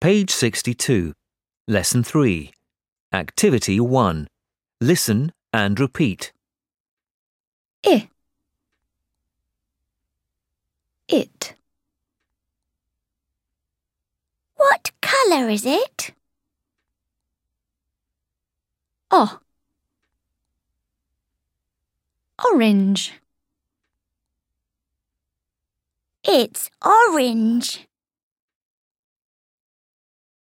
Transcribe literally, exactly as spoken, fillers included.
Page sixty-two. Lesson three. Activity one. Listen and repeat. I. It. What colour is it? O. Orange. It's orange.